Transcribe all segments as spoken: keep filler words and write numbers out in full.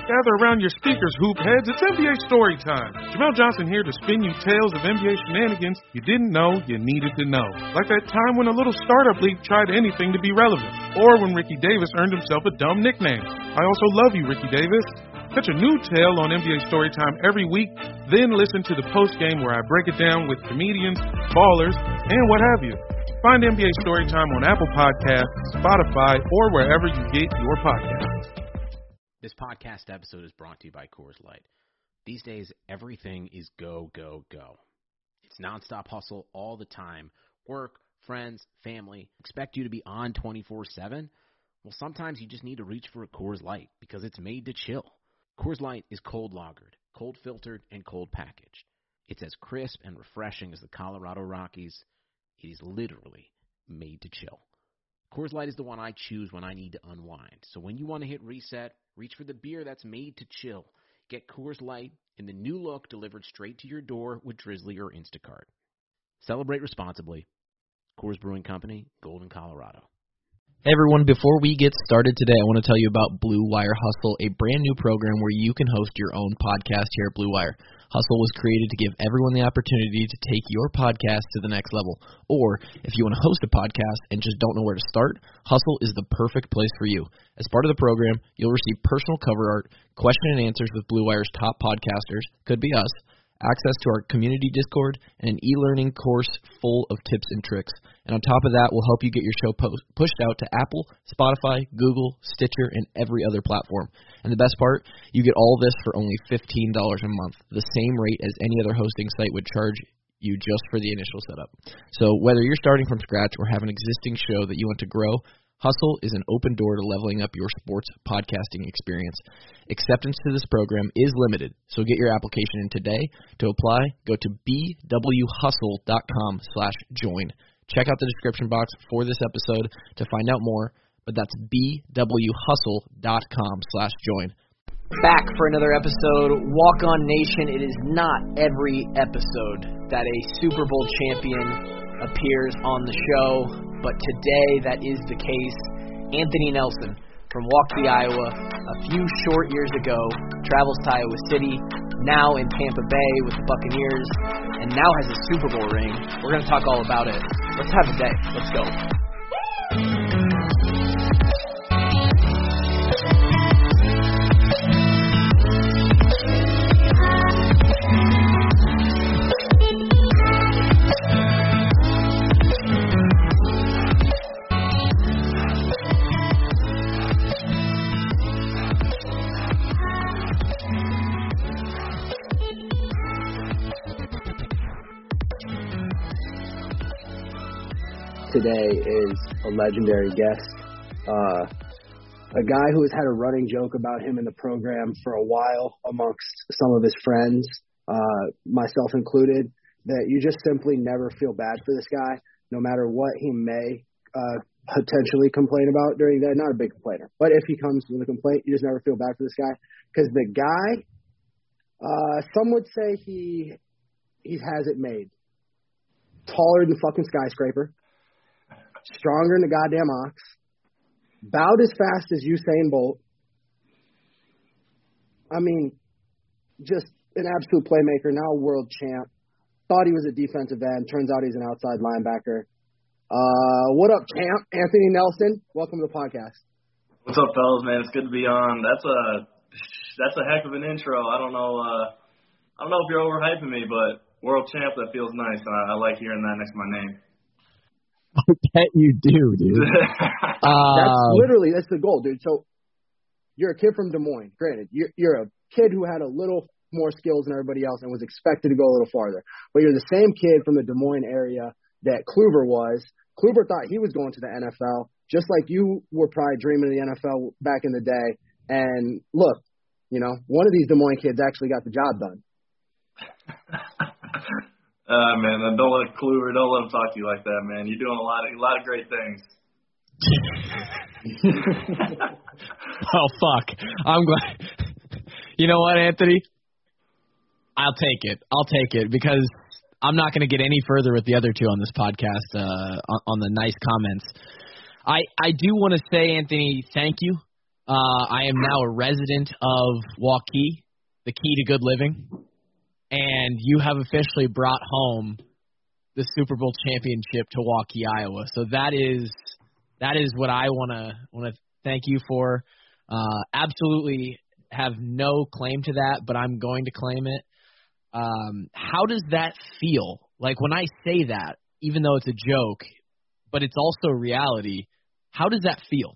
Gather around your speakers, hoop heads. It's N B A story time. Jamel Johnson here to spin you tales of N B A shenanigans you didn't know you needed to know. Like that time when a little startup league tried anything to be relevant. Or when Ricky Davis earned himself a dumb nickname. I also love you, Ricky Davis. Catch a new tale on N B A Storytime every week, then listen to the post-game where I break it down with comedians, ballers, and what have you. Find N B A Storytime on Apple Podcasts, Spotify, or wherever you get your podcasts. This podcast episode is brought to you by Coors Light. These days, everything is go, go, go. It's nonstop hustle all the time. Work, friends, family, expect you to be on twenty-four seven. Well, sometimes you just need to reach for a Coors Light because it's made to chill. Coors Light is cold lagered, cold filtered, and cold packaged. It's as crisp and refreshing as the Colorado Rockies. It is literally made to chill. Coors Light is the one I choose when I need to unwind. So when you want to hit reset, reach for the beer that's made to chill. Get Coors Light in the new look delivered straight to your door with Drizzly or Instacart. Celebrate responsibly. Coors Brewing Company, Golden, Colorado. Hey everyone, before we get started today, I want to tell you about Blue Wire Hustle, a brand new program where you can host your own podcast here at Blue Wire. Hustle was created to give everyone the opportunity to take your podcast to the next level. Or, if you want to host a podcast and just don't know where to start, Hustle is the perfect place for you. As part of the program, you'll receive personal cover art, question and answers with Blue Wire's top podcasters, could be us, access to our community Discord, and an e-learning course full of tips and tricks. And on top of that, we'll help you get your show post- pushed out to Apple, Spotify, Google, Stitcher, and every other platform. And the best part, you get all this for only fifteen dollars a month, the same rate as any other hosting site would charge you just for the initial setup. So whether you're starting from scratch or have an existing show that you want to grow, Hustle is an open door to leveling up your sports podcasting experience. Acceptance to this program is limited, so get your application in today. To apply, go to b w hustle dot com slash join. Check out the description box for this episode to find out more, but that's b w hustle dot com slash join. Back for another episode, Walk On Nation. It is not every episode that a Super Bowl champion appears on the show, but today that is the case. Anthony Nelson from Waukesha, Iowa, a few short years ago, travels to Iowa City, now in Tampa Bay with the Buccaneers, and now has a Super Bowl ring. We're going to talk all about it. Let's have a day. Let's go. Today is a legendary guest, uh, a guy who has had a running joke about him in the program for a while amongst some of his friends, uh, myself included, that you just simply never feel bad for this guy, no matter what he may uh, potentially complain about during that. Not a big complainer, but if he comes with a complaint, you just never feel bad for this guy, because the guy, uh, some would say he he has it made. Taller than fucking skyscraper. Stronger than the goddamn ox. About as fast as Usain Bolt. I mean, just an absolute playmaker, now a world champ. Thought he was a defensive end. Turns out he's an outside linebacker. Uh, what up, champ? Anthony Nelson, welcome to the podcast. What's up, fellas, man? It's good to be on. That's a that's a heck of an intro. I don't know uh, I don't know if you're overhyping me, but world champ, that feels nice. I, I like hearing that next to my name. I bet you do, dude. That's uh, literally, that's the goal, dude. So you're a kid from Des Moines. Granted, you're, you're a kid who had a little more skills than everybody else and was expected to go a little farther. But you're the same kid from the Des Moines area that Kluber was. Kluber thought he was going to the N F L, just like you were probably dreaming of the N F L back in the day. And look, you know, one of these Des Moines kids actually got the job done. Uh, man, don't let Kluber, don't let him talk to you like that, man. You're doing a lot of, a lot of great things. Oh, fuck. I'm glad. You know what, Anthony? I'll take it. I'll take it because I'm not going to get any further with the other two on this podcast uh, on, on the nice comments. I, I do want to say, Anthony, thank you. Uh, I am now a resident of Waukee, the key to good living, and you have officially brought home the Super Bowl championship to Waukee, Iowa. So that is that is what I want to want to thank you for. Uh, absolutely have no claim to that, but I'm going to claim it. Um, how does that feel? Like when I say that, even though it's a joke, but it's also reality, how does that feel?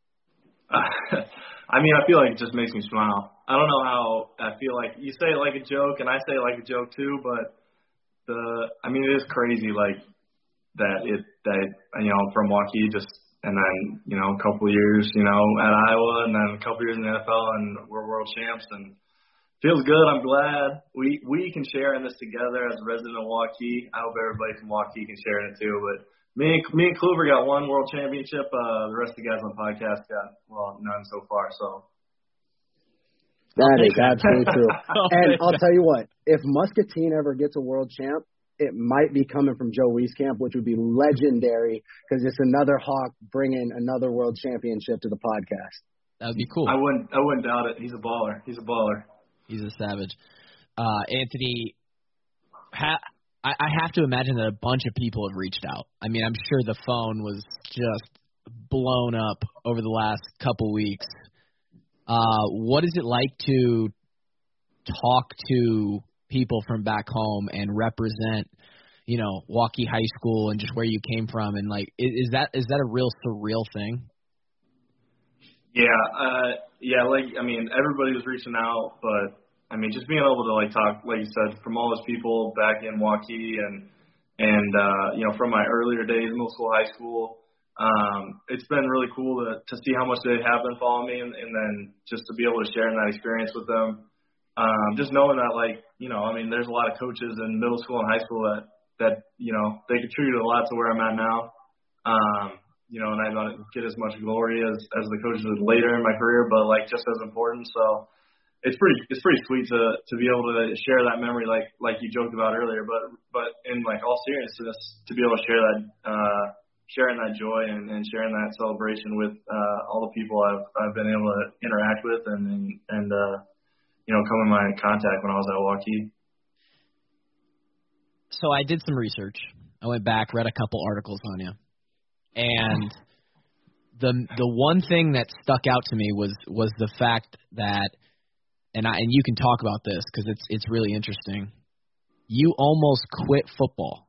Uh, I mean, I feel like it just makes me smile. I don't know how I feel like you say it like a joke, and I say it like a joke too, but the I mean, it is crazy, like that it that you know from Waukee just and then you know a couple of years you know at Iowa and then a couple of years in the N F L and we're world champs and feels good. I'm glad we we can share in this together as a resident of Waukee. I hope everybody from Waukee can share in it too. But me and me and Kluver got one world championship. Uh, the rest of the guys on the podcast got well none so far. So. That is absolutely true. And I'll tell you what, if Muscatine ever gets a world champ, it might be coming from Joe Wieskamp, which would be legendary because it's another Hawk bringing another world championship to the podcast. That would be cool. I wouldn't, I wouldn't doubt it. He's a baller. He's a baller. He's a savage. Uh, Anthony, ha- I, I have to imagine that a bunch of people have reached out. I mean, I'm sure the phone was just blown up over the last couple weeks. Uh, what is it like to talk to people from back home and represent, you know, Waukee High School and just where you came from? And like, is, is that is that a real surreal thing? Yeah, uh, yeah. Like, I mean, everybody was reaching out, but I mean, just being able to like talk, like you said, from all those people back in Waukee and and uh, you know, from my earlier days, middle school, high school. Um, it's been really cool to, to see how much they have been following me and, and then just to be able to share in that experience with them. Um, just knowing that, like, you know, I mean, there's a lot of coaches in middle school and high school that, that you know, they contributed a lot to where I'm at now. Um, you know, and I don't get as much glory as, as the coaches did later in my career, but, like, just as important. So it's pretty it's pretty sweet to, to be able to share that memory like like you joked about earlier. But, but in, like, all seriousness, to be able to share that uh sharing that joy and, and sharing that celebration with uh, all the people I've I've been able to interact with and and, and uh, you know come in my contact when I was at Waukee. So I did some research. I went back, read a couple articles on you, and the the one thing that stuck out to me was was the fact that, and I and you can talk about this because it's it's really interesting. You almost quit football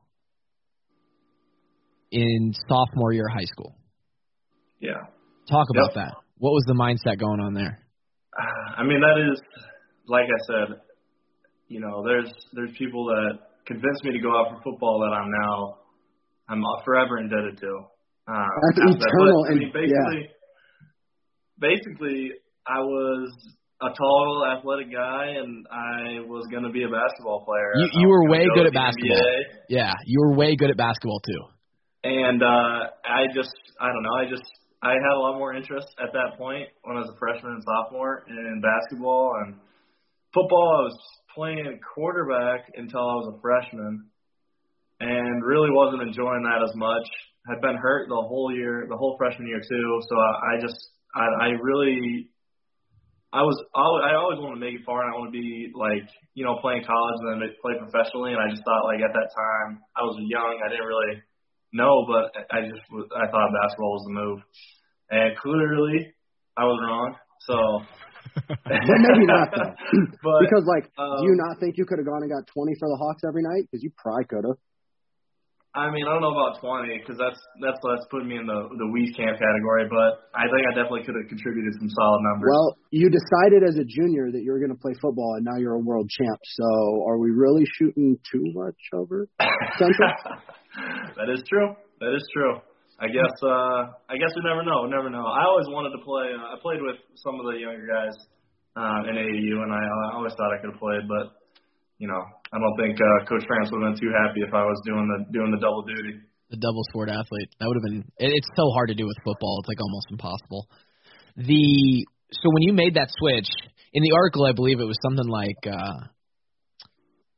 in sophomore year of high school. Yeah. Talk about yep. that. What was the mindset going on there? Uh, I mean, that is, like I said, you know, there's there's people that convinced me to go out for football that I'm now, I'm forever indebted to. Uh, That's eternal. But, I mean, basically, yeah. basically, I was a tall, athletic guy, and I was going to be a basketball player. You, you were way good at basketball. N B A. Yeah, you were way good at basketball, too. And uh, I just, I don't know, I just, I had a lot more interest at that point when I was a freshman and sophomore in basketball and football. I was playing quarterback until I was a freshman and really wasn't enjoying that as much. Had been hurt the whole year, the whole freshman year too. So I, I just, I, I really, I was, I always wanted to make it far and I want to be like, you know, playing college and then play professionally. And I just thought like at that time I was young, I didn't really. No, but I just I thought basketball was the move, and clearly I was wrong. So, but maybe not though, but, because like, um, do you not think you could have gone and got twenty for the Hawks every night? Because you probably could have. I mean, I don't know about twenty because that's that's that's putting me in the the Wieskamp category, but I think I definitely could have contributed some solid numbers. Well, you decided as a junior that you were going to play football, and now you're a world champ. So, are we really shooting too much over Central? That is true. That is true. I guess. Uh, I guess we never know. We never know. I always wanted to play. Uh, I played with some of the younger guys uh, in A A U, and I, I always thought I could have played. But you know, I don't think uh, Coach France would have been too happy if I was doing the doing the double duty. The double sport athlete. That would have been. It, it's so hard to do with football. It's like almost impossible. The so when you made that switch in the article, I believe it was something like. Uh,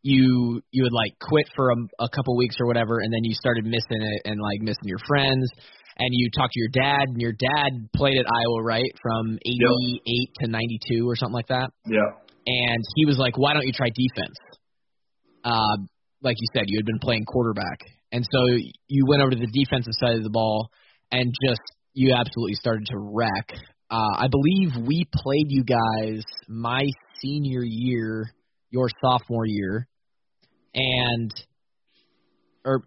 you you would like quit for a, a couple weeks or whatever, and then you started missing it and like missing your friends. And you talked to your dad, and your dad played at Iowa, right, from eighty-eight yep. to ninety-two or something like that. Yeah. And he was like, "Why don't you try defense?" Uh, like you said, you had been playing quarterback, and so you went over to the defensive side of the ball, and just you absolutely started to wreck. Uh, I believe we played you guys my senior year, your sophomore year, and or.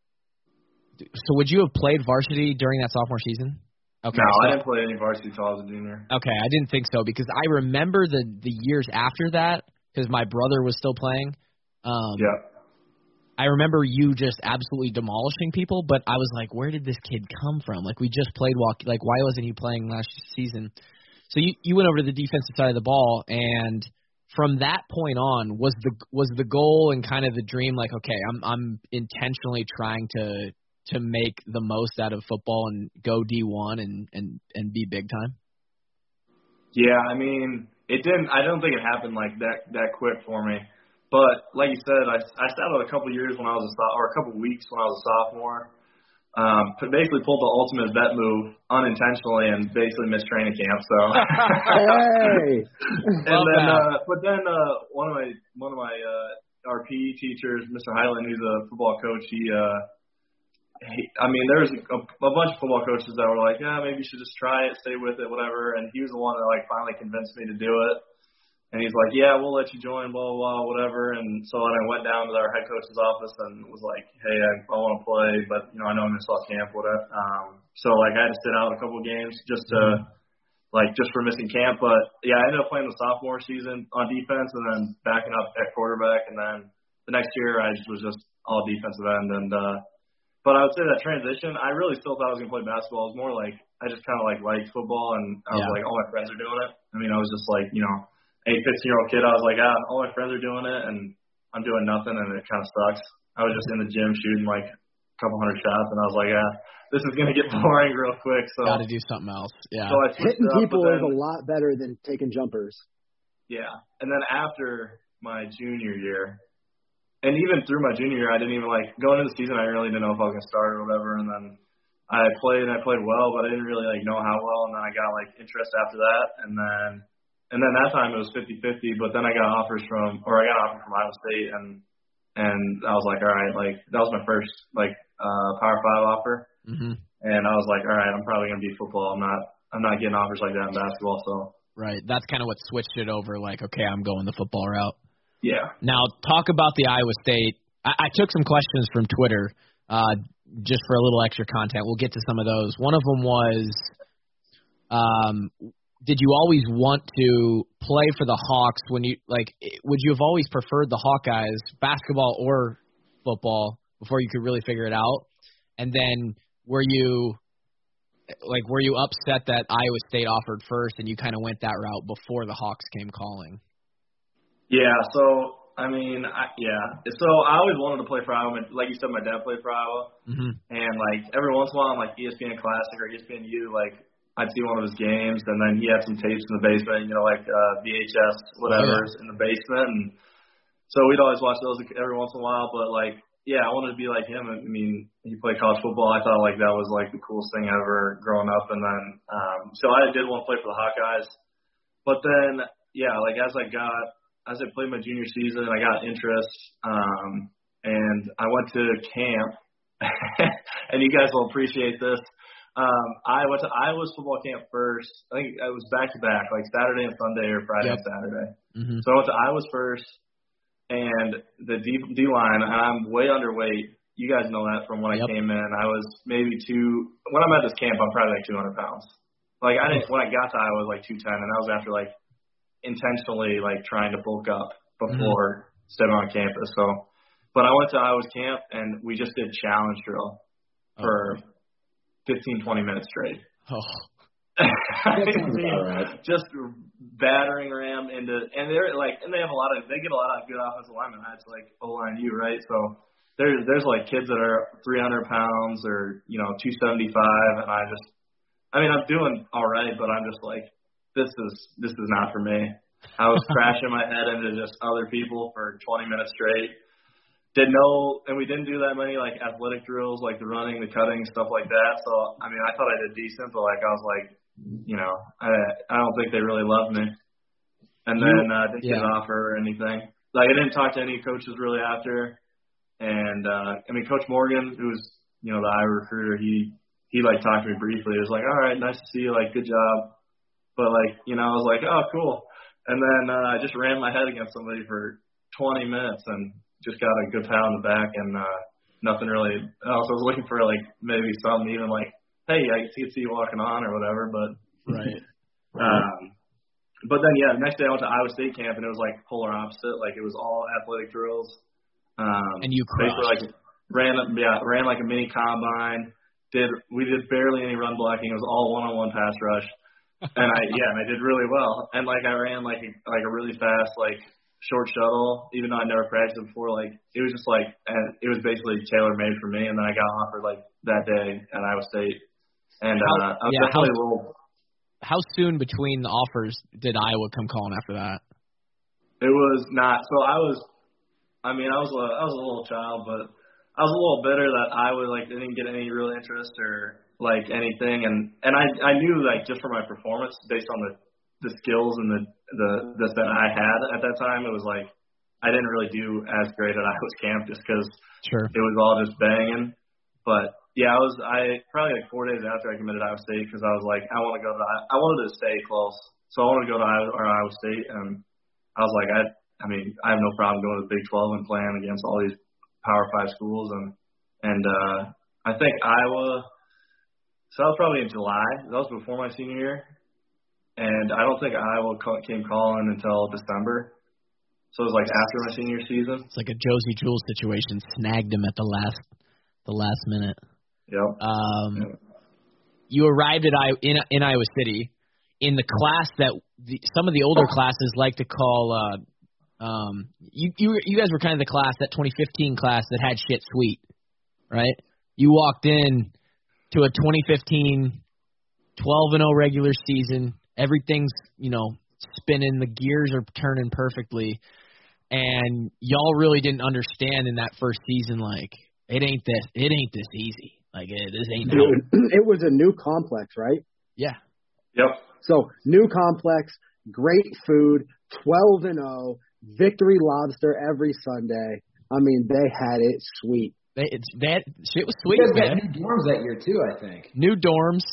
So would you have played varsity during that sophomore season? Okay, no, so, I didn't play any varsity until I was a junior. Okay, I didn't think so because I remember the the years after that because my brother was still playing. Um, yeah. I remember you just absolutely demolishing people, but I was like, where did this kid come from? Like we just played walk. Like why wasn't he playing last season? So you you went over to the defensive side of the ball, and from that point on, was the was the goal and kind of the dream like, okay, I'm I'm intentionally trying to. to make the most out of football and go D one and, and, and be big time? Yeah, I mean, it didn't, I don't think it happened like that, that quick for me. But like you said, I, I sat out a couple years when I was a sophomore, or a couple weeks when I was a sophomore. Um, basically pulled the ultimate vet move unintentionally and basically missed training camp. So, hey, and Love then, uh, but then uh, one of my one of my uh, our P E teachers, Mister Highland, who's a football coach, he. Uh, He, I mean, there was a, a bunch of football coaches that were like, yeah, maybe you should just try it, stay with it, whatever. And he was the one that, like, finally convinced me to do it. And he's like, yeah, we'll let you join, blah, blah, blah, whatever. And so then I went down to our head coach's office and was like, hey, I, I want to play, but, you know, I know I'm going to start camp, whatever. Um, so, like, I had to sit out a couple of games just to, like, just for missing camp. But, yeah, I ended up playing the sophomore season on defense and then backing up at quarterback. And then the next year I just was just all defensive end. And, uh, But I would say that transition, I really still thought I was going to play basketball. It was more like I just kind of like liked football, and I was yeah. like, all my friends are doing it. I mean, I was just like, you know, a fifteen-year-old kid. I was like, ah, all my friends are doing it, and I'm doing nothing, and it kind of sucks. I was just in the gym shooting like a couple hundred shots, and I was like, ah, this is going to get boring real quick. So got to do something else. Yeah. So I hitting up, people then, is a lot better than taking jumpers. Yeah, and then after my junior year. And even through my junior year, I didn't even, like, going into the season, I really didn't know if I was going to start or whatever. And then I played, and I played well, but I didn't really, like, know how well. And then I got, like, interest after that. And then and then that time it was fifty-fifty. But then I got offers from – or I got an offer from Iowa State. And and I was like, all right, like, that was my first, like, uh, Power five offer. Mm-hmm. And I was like, all right, I'm probably going to be football. I'm not I'm not getting offers like that in basketball. So Right. That's kind of what switched it over, like, okay, I'm going the football route. Yeah. Now, talk about the Iowa State. I, I took some questions from Twitter uh, just for a little extra content. We'll get to some of those. One of them was, um, did you always want to play for the Hawks when you, like, would you have always preferred the Hawkeyes, basketball or football, before you could really figure it out? And then were you, like, were you upset that Iowa State offered first and you kind of went that route before the Hawks came calling? Yeah, so, I mean, I, yeah. So I always wanted to play for Iowa. Like you said, my dad played for Iowa. Mm-hmm. And, like, every once in a while on, like, E S P N Classic or E S P N U, like, I'd see one of his games, and then he had some tapes in the basement, you know, like uh, V H S, whatever, oh, yeah. in the basement. And so we'd always watch those every once in a while. But, like, yeah, I wanted to be like him. I mean, he played college football. I thought, like, that was, like, the coolest thing ever growing up. And then, um, so I did want to play for the Hawkeyes. But then, yeah, like, as I got, as I played my junior season, I got interest, um, and I went to camp, and you guys will appreciate this. Um, I went to Iowa's football camp first. I think it was back-to-back, like Saturday and Sunday or Friday yep. and Saturday. Mm-hmm. So I went to Iowa's first, and the D, D-line, and I'm way underweight. You guys know that from when yep. I came in. I was maybe two – when I'm at this camp, I'm probably like two hundred pounds. Like, I didn't – when I got to Iowa, I was like two ten, and that was after, like, intentionally like trying to bulk up before mm-hmm. stepping on campus. So, but I went to Iowa's camp and we just did challenge drill for oh. fifteen, twenty minutes straight. Oh. I mean, right. Just battering ram into, and they're like, and they have a lot of, they get a lot of good offensive linemen. That's like O-line U, right? So there's there's like kids that are three hundred pounds or you know two seventy-five, and I just, I mean, I'm doing all right, but I'm just like, this is this is not for me. I was crashing my head into just other people for twenty minutes straight. Didn't know, and we didn't do that many like athletic drills, like the running, the cutting, stuff like that. So I mean, I thought I did decent, but like I was like, you know, I I don't think they really loved me. And then uh, didn't yeah. get an offer or anything. Like I didn't talk to any coaches really after. And uh, I mean, Coach Morgan, who was you know the Iowa recruiter, he he like talked to me briefly. It was like, all right, nice to see you, like good job. But like you know, I was like, oh cool. And then uh, I just ran my head against somebody for twenty minutes and just got a good pat on the back and uh, nothing really else. I was looking for like maybe something even like, hey, I can see you walking on or whatever. But right. um, But then, yeah, the next day I went to Iowa State camp, and it was, like, polar opposite. Like, it was all athletic drills. Um, and you crushed. Basically, like, ran, yeah, ran like a mini combine. Did We did barely any run blocking. It was all one-on-one pass rush. And, I yeah, and I did really well. And, like, I ran, like, a, like a really fast, like, short shuttle, even though I never practiced it before. Like, it was just, like, and it was basically tailor-made for me. And then I got offered, like, that day at Iowa State. And uh, I was yeah, definitely how, a little – How soon between the offers did Iowa come calling after that? It was not. So I was, I mean, I was a, I was a little child, but I was a little bitter that Iowa like didn't get any real interest or like anything, and and I I knew like just from my performance based on the the skills and the the, the that I had at that time, it was like I didn't really do as great at Iowa's camp just because sure. it was all just banging, but. Yeah, I was. I probably like four days after I committed Iowa State because I was like, I want to go to. I wanted to stay close, so I wanted to go to Iowa, or Iowa State, and I was like, I. I mean, I have no problem going to the Big twelve and playing against all these Power Five schools, and and uh, I think Iowa. So that was probably in July. That was before my senior year, and I don't think Iowa came calling until December. So it was like after my senior season. It's like a Josie Jewell situation. Snagged him at the last, the last minute. Yep. Um, yep. You arrived at I in in Iowa City in the class that the, some of the older classes like to call. Uh, um, you you you guys were kind of the class, that twenty fifteen class that had shit sweet, right? You walked in to a twenty fifteen twelve and oh regular season. Everything's you know spinning, the gears are turning perfectly, and y'all really didn't understand in that first season like it ain't this it ain't this easy. Like, this ain't no. It was a new complex, right? Yeah. Yep. So, new complex, great food, twelve and oh, Victory Lobster every Sunday. I mean, they had it sweet. They, it's, that shit was sweet, you guys man. got new dorms that year, too, I think. New dorms.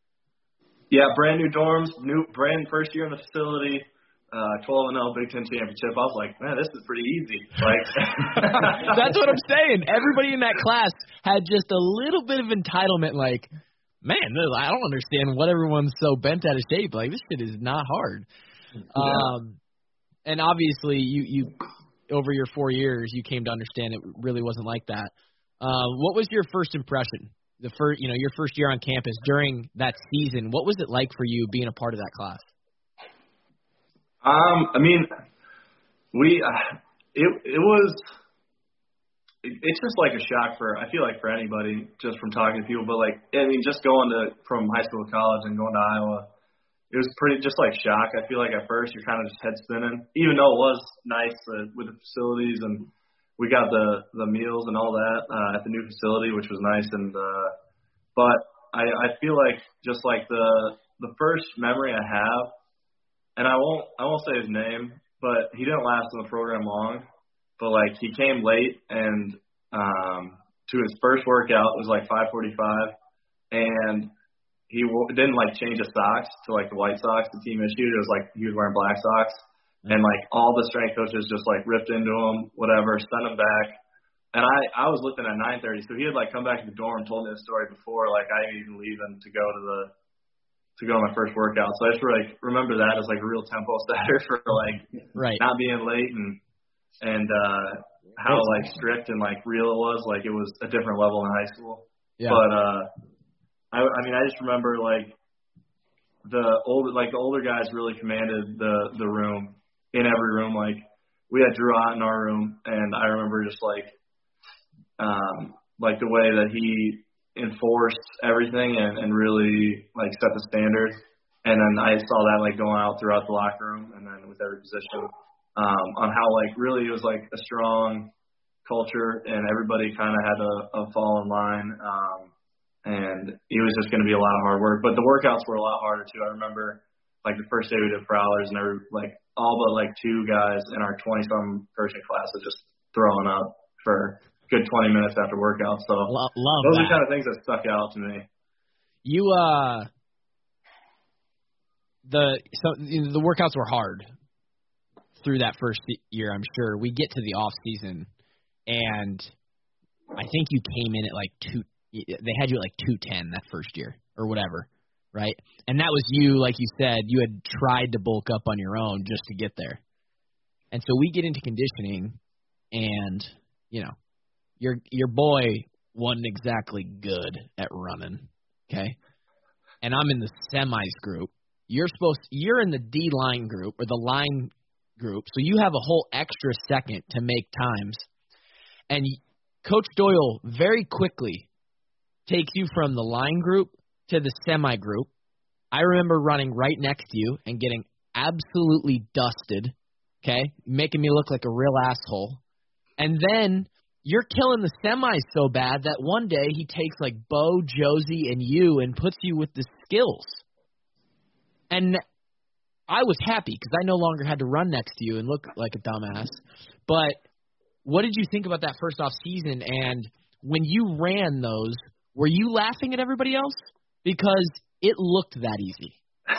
Yeah, brand new dorms, new brand first year in the facility. Uh, twelve and oh Big Ten championship. I was like, man, this is pretty easy. Like, that's what I'm saying. Everybody in that class had just a little bit of entitlement. Like, man, I don't understand what everyone's so bent out of shape. Like, this shit is not hard. Yeah. Um, and obviously, you you over your four years, you came to understand it really wasn't like that. Uh, what was your first impression? The first, you know, your first year on campus during that season. What was it like for you being a part of that class? Um, I mean, we, uh, it, it was, it, it's just like a shock for, I feel like for anybody just from talking to people, but like, I mean, just going to, from high school to college and going to Iowa, it was pretty, just like shock. I feel like at first you're kind of just head spinning, even though it was nice uh, with the facilities and we got the, the meals and all that, uh, at the new facility, which was nice. And, uh, but I, I feel like just like the, the first memory I have, and I won't I won't say his name, but he didn't last in the program long. But like he came late and um, to his first workout it was like five forty-five, and he w- didn't like change his socks to like the white socks the team issued. It was like he was wearing black socks, and like all the strength coaches just like ripped into him, whatever, sent him back. And I I was lifting at nine thirty, so he had like come back to the dorm, told me the story before like I didn't even leaving to go to the. to go on my first workout. So I just like remember that as like a real tempo setter for like right. not being late and and uh how like strict and like real it was. Like it was a different level in high school. Yeah. But uh I I mean I just remember like the older like the older guys really commanded the the room in every room. Like we had Drew Ott in our room, and I remember just like um like the way that he enforced everything and, and really like set the standard. and then I saw that like going out throughout the locker room, and then with every position, um, on how like really it was like a strong culture, and everybody kind of had to uh, fall in line. Um, and it was just going to be a lot of hard work, but the workouts were a lot harder too. I remember like the first day we did prowlers, and every like all but like two guys in our twenty-some person class was just throwing up for a good twenty minutes after workouts. So love, love those that. are kind of things that stuck out to me. You uh, the so you know, the workouts were hard through that first year. I'm sure we get to the off season, and I think you came in at like two. They had you at like two ten that first year or whatever, right? And that was you, like you said, you had tried to bulk up on your own just to get there. And so we get into conditioning, and you know, your your boy wasn't exactly good at running, okay? And I'm in the semis group. You're supposed you're in the D line group or the line group, so you have a whole extra second to make times. And Coach Doyle very quickly takes you from the line group to the semi group. I remember running right next to you and getting absolutely dusted, okay, making me look like a real asshole. And then you're killing the semis so bad that one day he takes like Bo, Josie, and you and puts you with the skills. And I was happy because I no longer had to run next to you and look like a dumbass. But what did you think about that first off season? And when you ran those, were you laughing at everybody else? Because it looked that easy.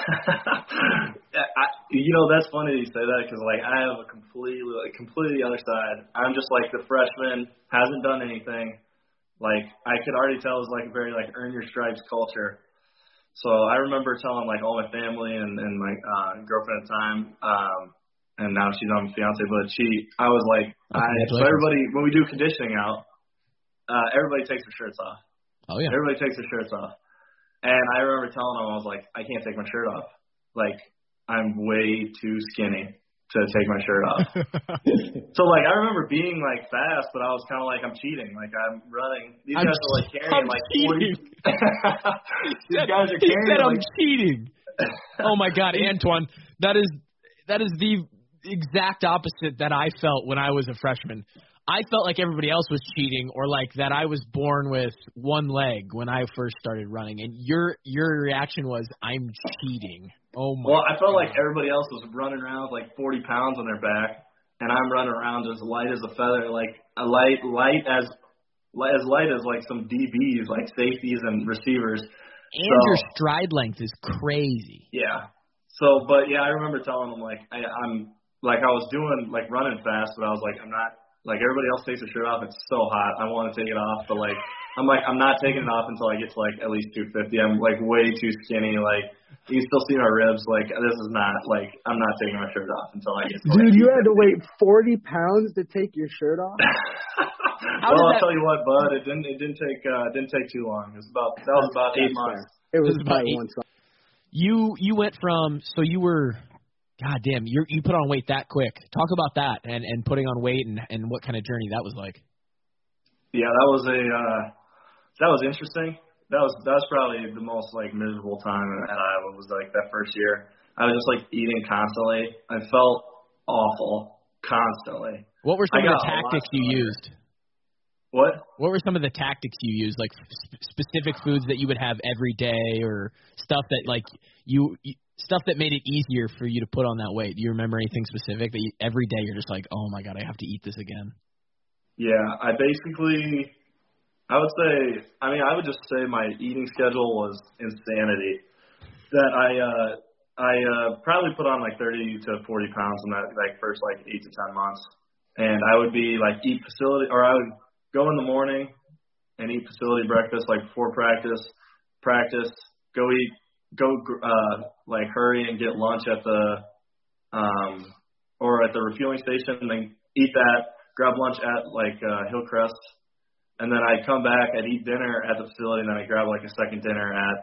I, you know, that's funny that you say that because, like, I have a completely, like, completely other side. I'm just, like, the freshman, hasn't done anything. Like, I could already tell it was, like, a very, like, earn your stripes culture. So I remember telling, like, all my family and, and my uh, girlfriend at the time, um, and now she's on my fiance, but she, I was like, I, so everybody, when we do conditioning out, uh, everybody takes their shirts off. Oh, yeah. Everybody takes their shirts off. And I remember telling them, I was like, I can't take my shirt off. Like, I'm way too skinny to take my shirt off. So, like, I remember being, like, fast, but I was kind of like, I'm cheating. Like, I'm running. These I'm guys are, like, carrying, I'm like, cheating. forty. These guys are he carrying, said like. I'm cheating. Oh, my God, Antoine, that is that is the exact opposite that I felt when I was a freshman. I felt like everybody else was cheating, or like that I was born with one leg when I first started running. And your your reaction was, I'm cheating. Oh, my Well, I felt God. like everybody else was running around with like forty pounds on their back, and I'm running around as light as a feather, like a light, light as light as light as like some D Bs, like safeties and receivers. And so, your stride length is crazy. Yeah. So, but yeah, I remember telling them like I, I'm like I was doing like running fast, but I was like I'm not. Like, everybody else takes their shirt off. It's so hot. I want to take it off. But, like, I'm like, I'm not taking it off until I get to, like, at least two fifty. I'm, like, way too skinny. Like, you can still see my ribs. Like, this is not, like, I'm not taking my shirt off until I get to, Dude, like, you had to wait forty pounds to take your shirt off? Well, I'll that... tell you what, bud. It didn't, it didn't take, uh, it didn't take too long. It was about, that was about eight months. It was, It was about probably eight. one side. You you went from so you were, God damn, you you put on weight that quick. Talk about that and, and putting on weight and, and what kind of journey that was like. Yeah, that was a uh, that was interesting. That was that was probably the most like miserable time at Iowa was like that first year. I was just like eating constantly. I felt awful constantly. What were some I of the got a lot tactics you stronger. used? What? What were some of the tactics you used, like sp- specific foods that you would have every day, or stuff that like you, you stuff that made it easier for you to put on that weight? Do you remember anything specific that you, every day you're just like, oh my God, I have to eat this again? Yeah, I basically, I would say, I mean, I would just say my eating schedule was insanity. That I, uh, I uh, probably put on like thirty to forty pounds in that like first like eight to ten months, and I would be like eat facility, or I would go in the morning and eat facility breakfast like before practice, practice, go eat, go uh, like hurry and get lunch at the um or at the refueling station, and then eat that, grab lunch at like uh, Hillcrest, and then I'd come back, I'd eat dinner at the facility, and then I'd grab like a second dinner at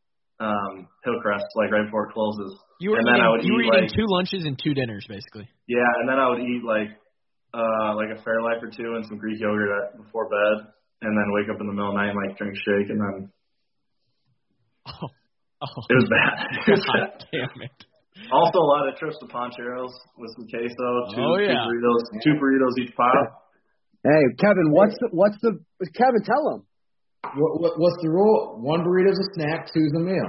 um Hillcrest like right before it closes. You were and eating, then I would you were eat eating like two lunches and two dinners basically. yeah, and then I would eat like uh like a Fairlife or two and some Greek yogurt at, before bed, and then wake up in the middle of the night and like drink a shake, and then Oh, Oh, it was bad. It was God bad. damn it. Also, a lot of trips to Poncheros with some queso, two, Oh, yeah. two burritos, two burritos each pop. Hey, Kevin, what's the what's the Kevin? Tell him. What, what, what's the rule? One burrito's a snack, two's a meal.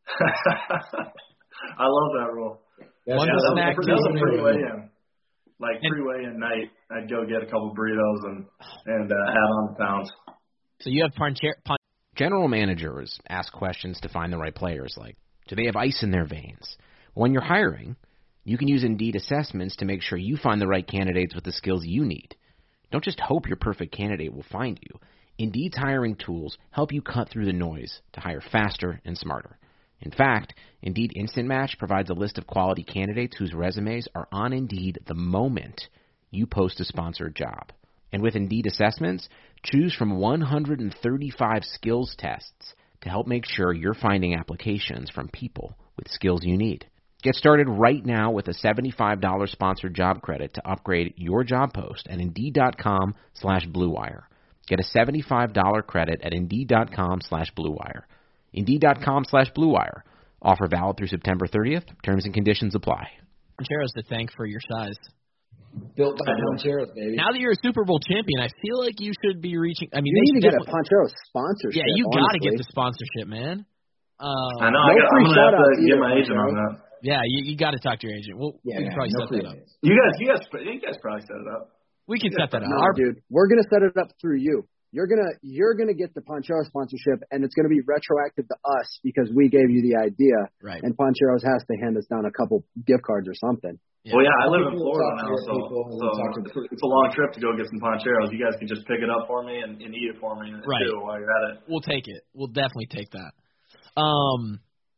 I love that rule. That's One's Yeah, a that snack, was, two's that was a a meal. pre-weigh-in. Like pre-weigh-in night, I'd go get a couple burritos and and uh, add on the pounds. So you have Poncher- Pon- General managers ask questions to find the right players, like, do they have ice in their veins? When you're hiring, you can use Indeed assessments to make sure you find the right candidates with the skills you need. Don't just hope your perfect candidate will find you. Indeed's hiring tools help you cut through the noise to hire faster and smarter. In fact, Indeed Instant Match provides a list of quality candidates whose resumes are on Indeed the moment you post a sponsored job. And with Indeed assessments, choose from one hundred thirty-five skills tests to help make sure you're finding applications from people with skills you need. Get started right now with a seventy-five dollars sponsored job credit to upgrade your job post at Indeed.com slash Blue Wire. Get a seventy-five dollars credit at Indeed.com slash Blue Wire. Indeed.com slash Blue Wire. Offer valid through September thirtieth. Terms and conditions apply. Poncheros to thank for your size. Built by Poncheros, baby. Now that you're a Super Bowl champion, I feel like you should be reaching. I mean, You they need to should get a definitely- Poncheros sponsorship. Yeah, you got to honestly. get the sponsorship, man. Uh, I know. No I got, free I'm gonna have shout-outs to get either, my agent on Ponchero. that. yeah, you, you got to talk to your agent. We'll, Yeah, we can yeah, probably no set free that up. agents. You guys, you guys, you guys probably set it up. We can set that up. No, Our, dude, we're gonna set it up through you. You're gonna you're gonna get the Ponchero sponsorship, and it's gonna be retroactive to us because we gave you the idea. right. And Poncheros has to hand us down a couple gift cards or something. Yeah. Well, yeah, I live in People Florida talk to now, your so, people, so we'll talk to it's, a, it's a long trip to go get some Poncheros. You guys can just pick it up for me and, and eat it for me Right. too while you're at it. We'll take it. We'll definitely take that. Um,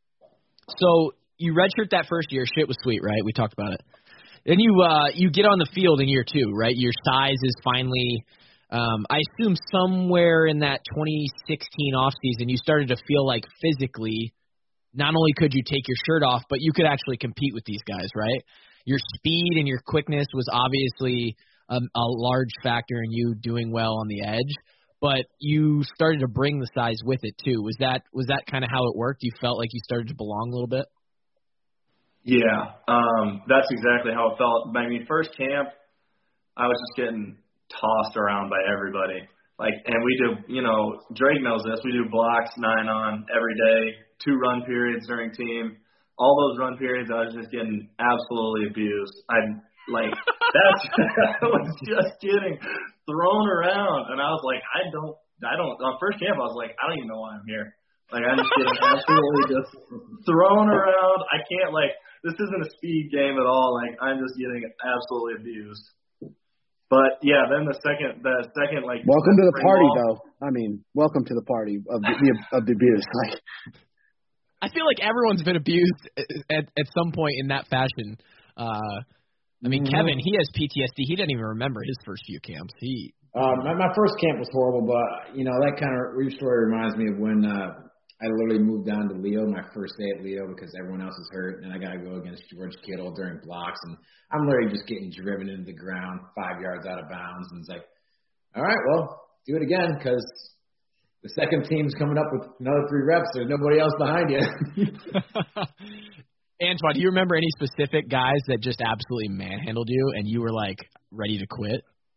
so you redshirt that first year. Shit was sweet, right? We talked about it. Then you uh you get on the field in year two, right? Your size is finally, um, I assume somewhere in that twenty sixteen offseason, you started to feel like physically, not only could you take your shirt off, but you could actually compete with these guys, right? Your speed and your quickness was obviously a, a large factor in you doing well on the edge. But you started to bring the size with it too. Was that was that kind of how it worked? You felt like you started to belong a little bit? Yeah, um, that's exactly how it felt. I mean, first camp, I was just getting tossed around by everybody. Like, and we do, you know, Drake knows this. We do blocks nine on every day, two run periods during team. All those run periods, I was just getting absolutely abused. I like that's I was just getting thrown around, and I was like, I don't, I don't. On first camp, I was like, I don't even know why I'm here. Like, I'm just getting absolutely just thrown around. I can't like. This isn't a speed game at all. Like, I'm just getting absolutely abused. But yeah, then the second, the second like. Welcome to the spring party, ball, though. I mean, welcome to the party of the of the abuse. Like, I feel like everyone's been abused at at some point in that fashion. Uh, I mean, Mm-hmm. Kevin, he has P T S D. He doesn't even remember his first few camps. He Um, my, my first camp was horrible, but, you know, that kind of story reminds me of when uh, I literally moved down to Leo, my first day at Leo, because everyone else is hurt, and I got to go against George Kittle during blocks, and I'm literally just getting driven into the ground five yards out of bounds, and it's like, all right, well, do it again, because the second team's coming up with another three reps. There's nobody else behind you. Antoine, do you remember any specific guys that just absolutely manhandled you and you were like ready to quit?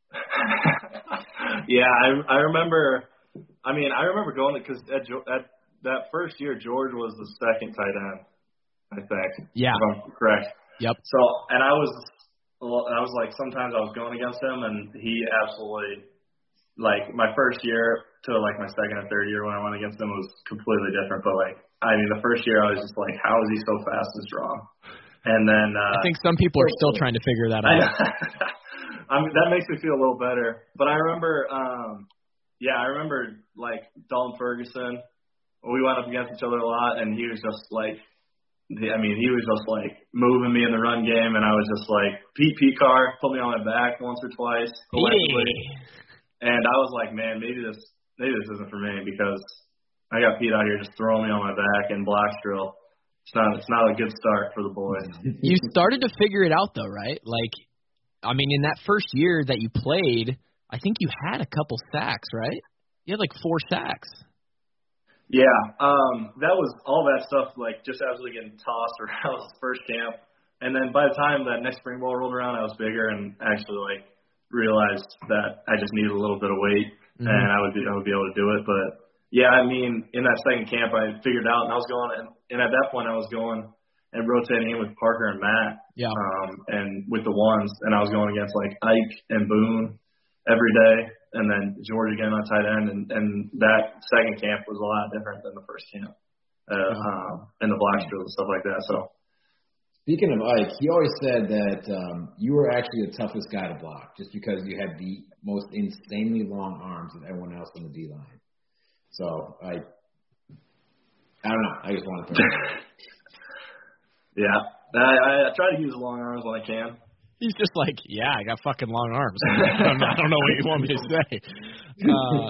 Yeah, I I remember. I mean, I remember going because at, Jo- at that first year, George was the second tight end, I think. Yeah. If I'm correct. Yep. So, and I was, I was like, sometimes I was going against him, and he absolutely, like, my first year to like my second and third year when I went against him was completely different. But like, I mean, the first year I was just like, how is he so fast and strong? And then uh, I think some people are still trying to figure that I out. know. I mean, that makes me feel a little better. But I remember, um, yeah, I remember like Dalton Ferguson. We went up against each other a lot, and he was just like, I mean, he was just like moving me in the run game, and I was just like, Pete Pecar put me on my back once or twice, allegedly. And I was like, man, maybe this, maybe this isn't for me because I got Pete out here just throwing me on my back and blocks drill. It's not, it's not a good start for the boys. You started to figure it out though, right? Like, I mean, in that first year that you played, I think you had a couple sacks, right? You had like four sacks. Yeah, um, that was all that stuff, like, just absolutely getting tossed around the first camp. And then by the time that next spring ball rolled around, I was bigger and actually, like, realized that I just needed a little bit of weight, mm-hmm. and I would be I would be able to do it. But, yeah, I mean, in that second camp, I figured out, and I was going, and, and at that point I was going and rotating in with Parker and Matt, yeah, um, and with the ones, and I was going against, like, Ike and Boone every day. And then George again on tight end, and, and that second camp was a lot different than the first camp, uh, yeah. um, and the block drills and stuff like that. So, speaking of Ike, he always said that um, you were actually the toughest guy to block, just because you had the most insanely long arms of everyone else on the D line. So I, I don't know. I just want to. Throw it. Yeah, I, I try to use the long arms when I can. He's just like, yeah, I got fucking long arms. I don't, I don't know what you want me to say. Uh,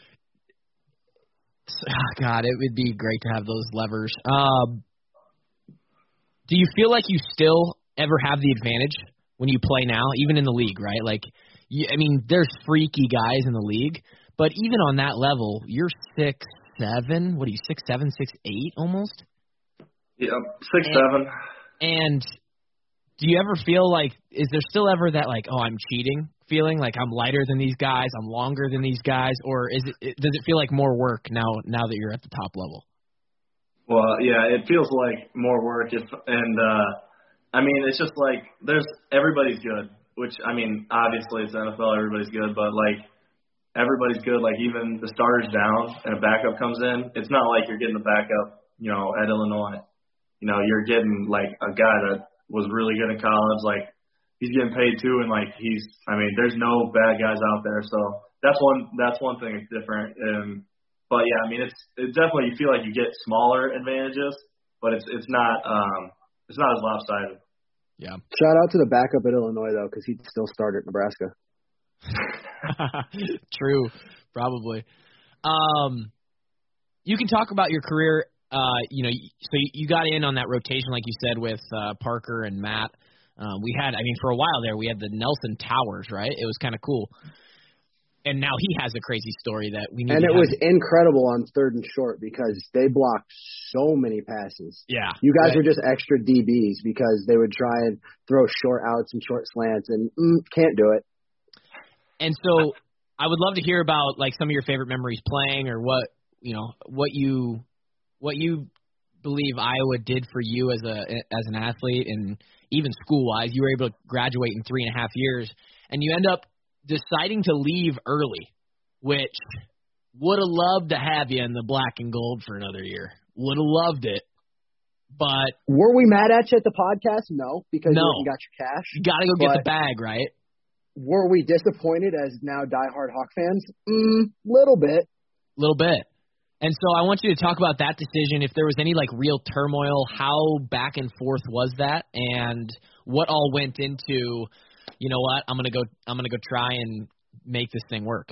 God, it would be great to have those levers. Um, do you feel like you still ever have the advantage when you play now, even in the league, right? Like, you, I mean, there's freaky guys in the league, but even on that level, you're six seven. What are you, six seven, six eight almost? Yeah, six and, seven. And do you ever feel like, is there still ever that, like, oh, I'm cheating feeling, like I'm lighter than these guys, I'm longer than these guys, or is it, does it feel like more work now now that you're at the top level? Well, yeah, it feels like more work, if, and uh, I mean, it's just like there's everybody's good, which, I mean, obviously it's N F L, everybody's good, but like everybody's good, like even the starter's down and a backup comes in, it's not like you're getting the backup, you know, at Illinois. You know, you're getting like a guy that was really good in college, like he's getting paid too, and like he's, I mean, there's no bad guys out there, so that's one that's one thing that's different. Um, but yeah, I mean, it's it's definitely, you feel like you get smaller advantages, but it's it's not um it's not as lopsided. Yeah. Shout out to the backup at Illinois though, because he'd still start at Nebraska. True, probably. Um, you can talk about your career. Uh, you know, so you got in on that rotation, like you said, with uh, Parker and Matt. Um, we had, I mean, for a while there, we had the Nelson Towers, right? It was kind of cool. And now he has a crazy story that we need. And to it have. was incredible on third and short because they blocked so many passes. Yeah, you guys right. were just extra D Bs because they would try and throw short outs and short slants, and mm, can't do it. And so, I would love to hear about like some of your favorite memories playing, or what you know, what you. what you believe Iowa did for you as a as an athlete, and even school-wise. You were able to graduate in three and a half years, and you end up deciding to leave early, which would have loved to have you in the black and gold for another year. Would have loved it, but... Were we mad at you at the podcast? No, because no. you got your cash. You got to go get the bag, right? Were we disappointed as now diehard Hawk fans? Mm, little bit. Little bit. And so I want you to talk about that decision, if there was any, like, real turmoil, how back and forth was that, and what all went into, you know what, I'm going to go I'm gonna go try and make this thing work.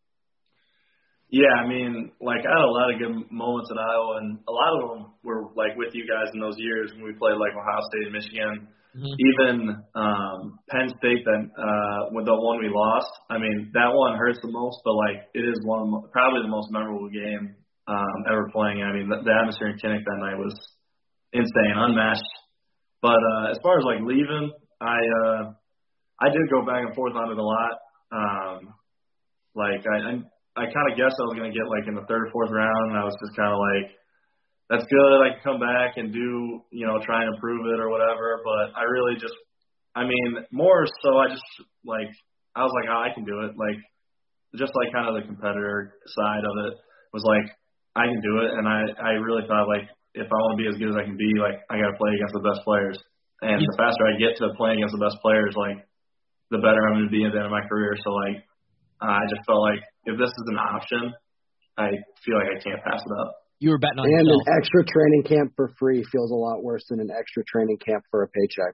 Yeah, I mean, like, I had a lot of good moments at Iowa, and a lot of them were, like, with you guys in those years when we played, like, Ohio State and Michigan. Mm-hmm. Even um, Penn State, that uh, with the one we lost, I mean, that one hurts the most, but, like, it is one of, probably the most memorable game Um, ever playing. I mean, the, the atmosphere in Kinnick that night was insane, unmatched. But uh, as far as like leaving, I uh, I did go back and forth on it a lot. Um, like I I, I kind of guessed I was gonna get like in the third or fourth round, and I was just kind of like, that's good. I can come back and do, you know, try and improve it or whatever. But I really just, I mean, more so, I just like I was like, oh, I can do it. Like just like kind of the competitor side of it was like, I can do it, and I, I really thought, like, if I want to be as good as I can be, like, I got to play against the best players. And the faster I get to playing against the best players, like, the better I'm going to be at the end of my career. So, like, uh, I just felt like if this is an option, I feel like I can't pass it up. You were betting on and yourself. An extra training camp for free feels a lot worse than an extra training camp for a paycheck.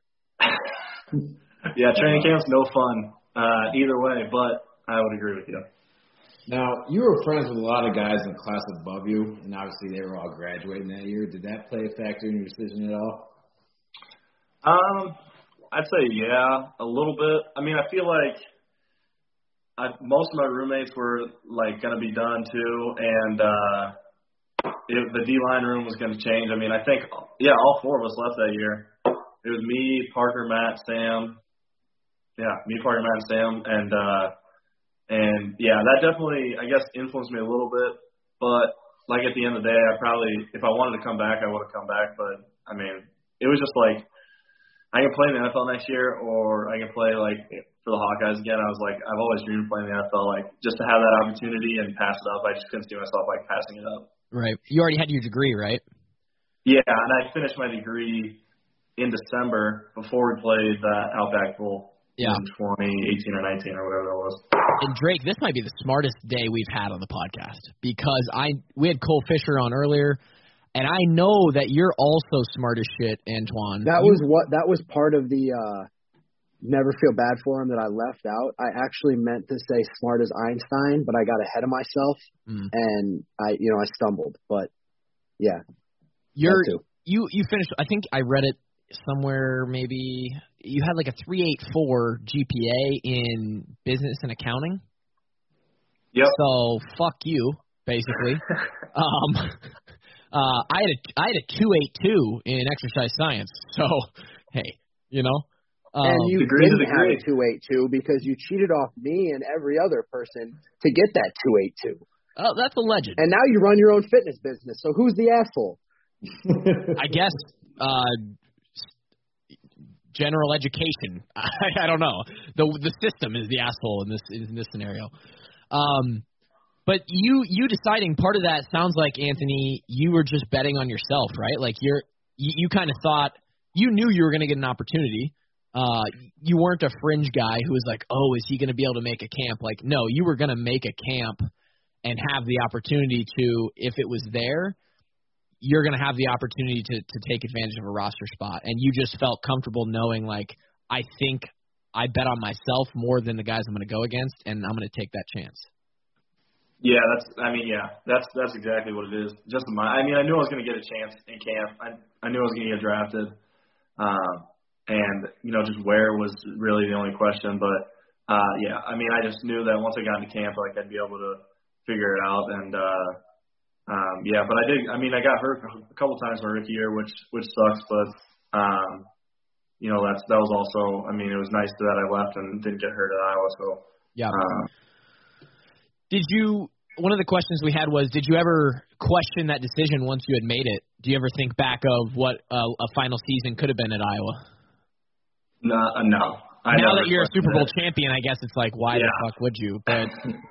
Yeah, training camp's no fun uh, either way, but I would agree with you. Now, you were friends with a lot of guys in the class above you, and obviously they were all graduating that year. Did that play a factor in your decision at all? Um, I'd say yeah, a little bit. I mean, I feel like I, most of my roommates were like going to be done too, and uh, it, the D-line room was going to change. I mean, I think, yeah, all four of us left that year. It was me, Parker, Matt, Sam. Yeah, me, Parker, Matt, and Sam. And, uh, and yeah, that definitely, I guess, influenced me a little bit. But, like, at the end of the day, I probably, if I wanted to come back, I would have come back. But, I mean, it was just like, I can play in the N F L next year, or I can play, like, for the Hawkeyes again. I was like, I've always dreamed of playing in the N F L, like, just to have that opportunity and pass it up. I just couldn't see myself, like, passing it up. Right. You already had your degree, right? Yeah, and I finished my degree in December before we played that Outback Bowl yeah. in twenty eighteen or nineteen or whatever it was. And, Drake, this might be the smartest day we've had on the podcast because I we had Cole Fisher on earlier, and I know that you're also smart as shit, Antoine. That you, was what that was part of the uh, never feel bad for him that I left out. I actually meant to say smart as Einstein, but I got ahead of myself mm. and I, you know, I stumbled. But yeah, you're you you finished. I think I read it somewhere. Maybe you had like a three eight four G P A in business and accounting. Yep. So fuck you, basically. um. Uh, I had a I had a two eight two in exercise science, so hey, you know. Um, and you didn't have a two eight two because you cheated off me and every other person to get that two eight two. Oh, that's a legend. And now you run your own fitness business. So who's the asshole? I guess uh, general education. I, I don't know. The the system is the asshole in this in this scenario. Um. But you you deciding part of that sounds like, Anthony, you were just betting on yourself, right? Like you're you, you kind of thought you knew you were going to get an opportunity. Uh, you weren't a fringe guy who was like, oh, is he going to be able to make a camp? Like, no, you were going to make a camp and have the opportunity to, if it was there, you're going to have the opportunity to to take advantage of a roster spot. And you just felt comfortable knowing, like, I think I bet on myself more than the guys I'm going to go against, and I'm going to take that chance. Yeah, that's. I mean, yeah, that's that's exactly what it is. Just my. I mean, I knew I was going to get a chance in camp. I I knew I was going to get drafted, um, and you know, just where was really the only question. But uh, yeah, I mean, I just knew that once I got into camp, like I'd be able to figure it out. And uh, um, yeah, but I did. I mean, I got hurt a couple times my rookie year, which which sucks. But um, you know, that's that was also. I mean, it was nice that I left and didn't get hurt at Iowa. So yeah. Uh, Did you? One of the questions we had was, did you ever question that decision once you had made it? Do you ever think back of what uh, a final season could have been at Iowa? No, uh, no. I now that you're a Super Bowl it. champion, I guess it's like, why yeah. the fuck would you? But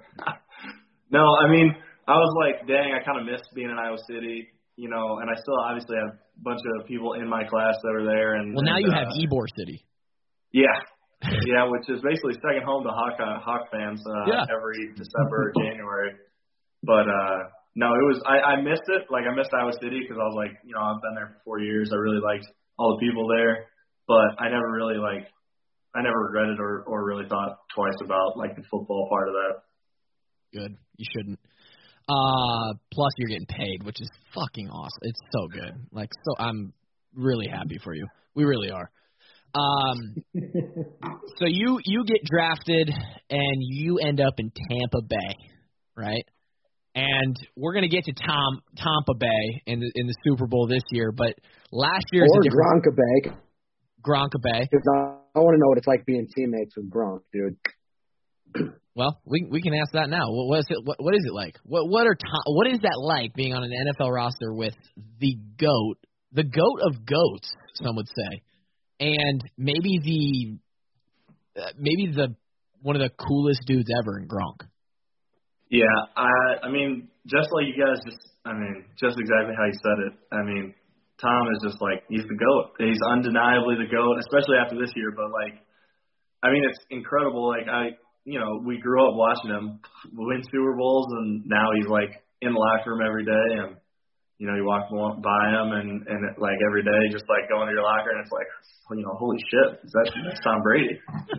no, I mean, I was like, dang, I kind of missed being in Iowa City, you know, and I still obviously have a bunch of people in my class that were there. And well, now and, you uh, have Ybor City. Yeah. Yeah, which is basically second home to Hawk uh, Hawk fans uh, yeah. every December or January. But uh, no, it was I, I missed it. Like I missed Iowa City because I was like, you know, I've been there for four years. I really liked all the people there, but I never really like I never regretted or or really thought twice about like the football part of that. Good, you shouldn't. Uh, plus you're getting paid, which is fucking awesome. It's so good. Like so, I'm really happy for you. We really are. Um, so you you get drafted and you end up in Tampa Bay, right? And we're gonna get to Tom Tampa Bay in the in the Super Bowl this year, but last year or Gronka Bay, Gronka Bay. Because I, I want to know what it's like being teammates with Gronk, dude. Well, we we can ask that now. What, what is it? What, what is it like? What what are what is that like being on an N F L roster with the GOAT, the GOAT of goats, some would say, and maybe the uh, maybe the one of the coolest dudes ever in Gronk. Yeah, I I mean, just like you guys just, I mean, just exactly how you said it. I mean, Tom is just like, he's the GOAT. He's undeniably the GOAT, especially after this year. But, like, I mean, it's incredible. Like, I, you know, we grew up watching him win Super Bowls, and now he's, like, in the locker room every day. And, you know, you walk by him, and, and it, like, every day, just, like, go into your locker, and it's like, you know, holy shit, that's, that's Tom Brady.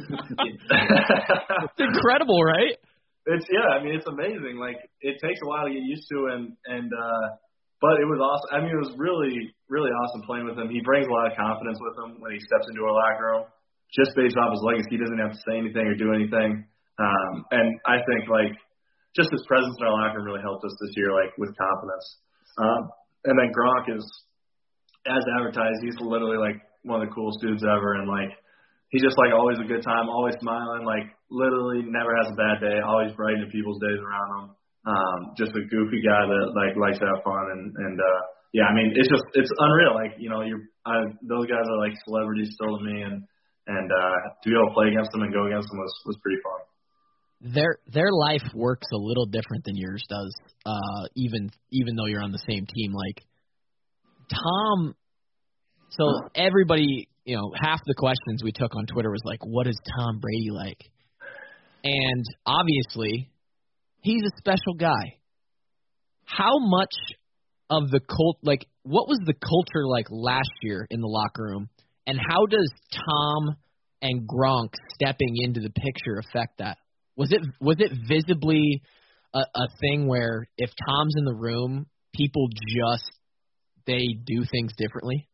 It's incredible, right? It's yeah, I mean it's amazing. Like it takes a while to get used to, and and uh, but it was awesome. I mean it was really really awesome playing with him. He brings a lot of confidence with him when he steps into our locker room. Just based off his legacy, he doesn't have to say anything or do anything. Um, and I think like just his presence in our locker room really helped us this year, like with confidence. Um, and then Gronk is, as advertised, he's literally like one of the coolest dudes ever, and like he's just like always a good time, always smiling, like literally never has a bad day, always brightening people's days around him. Um, just a goofy guy that like likes to have fun, and and uh, yeah, I mean it's just it's unreal. Like you know, you're I, those guys are like celebrities still to me, and and uh, to be able to play against them and go against them was was pretty fun. Their their life works a little different than yours does, uh, even even though you're on the same team. Like Tom, so everybody, you know, half the questions we took on Twitter was like, "What is Tom Brady like?" And obviously, he's a special guy. How much of the cult, like, what was the culture like last year in the locker room, and how does Tom and Gronk stepping into the picture affect that? Was it was it visibly a, a thing where if Tom's in the room, people just they do things differently?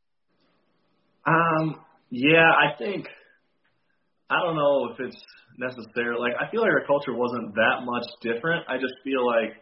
Um. Yeah, I think I don't know if it's necessarily like I feel like our culture wasn't that much different. I just feel like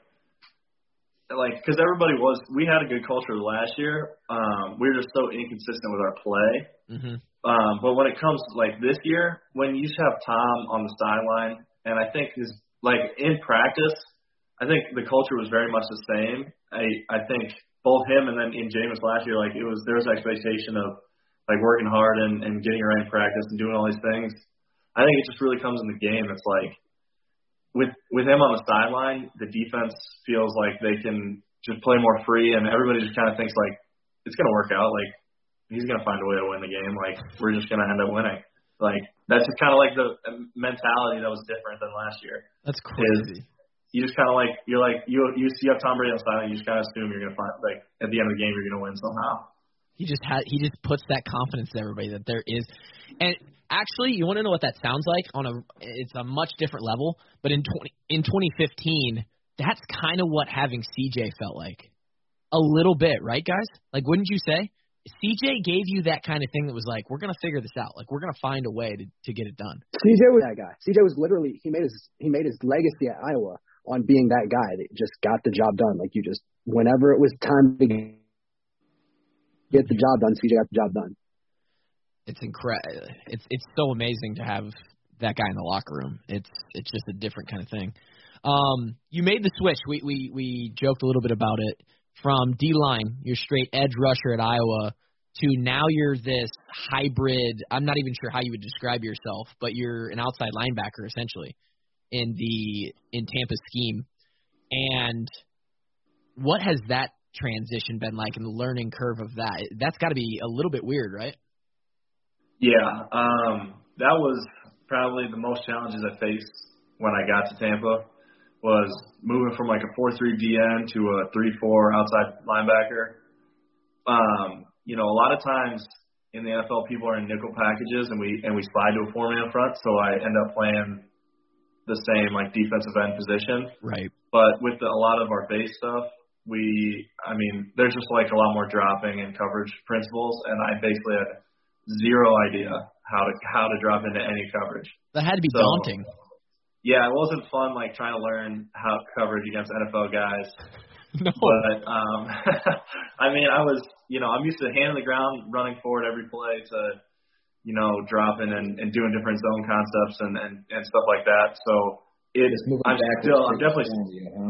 like because everybody was we had a good culture last year. Um, we were just so inconsistent with our play. Mm-hmm. Um, but when it comes like this year, when you just have Tom on the sideline, and I think his like in practice, I think the culture was very much the same. I I think both him and then in Jameis last year, like it was there was an expectation of like working hard and, and getting it right in practice and doing all these things. I think it just really comes in the game. It's like with with him on the sideline, the defense feels like they can just play more free, and everybody just kind of thinks like it's gonna work out. Like he's going to find a way to win the game. Like, we're just going to end up winning. Like, that's just kind of like the mentality that was different than last year. That's crazy. You just kind of like, you're like, you you see have Tom Brady on the sideline, you just kind of assume you're going to find, like, at the end of the game, you're going to win somehow. He just had, he just puts that confidence to everybody that there is. And actually, you want to know what that sounds like on a, it's a much different level, but in twenty in twenty fifteen, that's kind of what having C J felt like. A little bit, right, guys? Like, wouldn't you say? C J gave you that kind of thing that was like, we're going to figure this out. Like, we're going to find a way to, to get it done. C J was that guy. C J was literally, he made his he made his legacy at Iowa on being that guy that just got the job done. Like, you just, whenever it was time to get the job done, C J got the job done. It's incredible. It's it's so amazing to have that guy in the locker room. It's it's just a different kind of thing. Um, you made the switch. We we we joked a little bit about it. From D-line, you're straight edge rusher at Iowa, to now you're this hybrid, I'm not even sure how you would describe yourself, but you're an outside linebacker, essentially, in the in Tampa's scheme. And what has that transition been like, and the learning curve of that? That's got to be a little bit weird, right? Yeah, um, that was probably the most challenges I faced when I got to Tampa. Was moving from like a four three D N to a three four outside linebacker. Um, you know, a lot of times in the N F L, people are in nickel packages, and we and we slide to a four man front, so I end up playing the same like defensive end position. Right. But with the, a lot of our base stuff, we, I mean, there's just like a lot more dropping and coverage principles, and I basically had zero idea how to how to drop into any coverage. That had to be so, daunting. Yeah, it wasn't fun, like, trying to learn how coverage against N F L guys. No. But, um, I mean, I was, you know, I'm used to hand on the ground, running forward every play to, you know, dropping and, and doing different zone concepts and, and, and stuff like that. So, it, I'm still, I'm definitely, you, huh?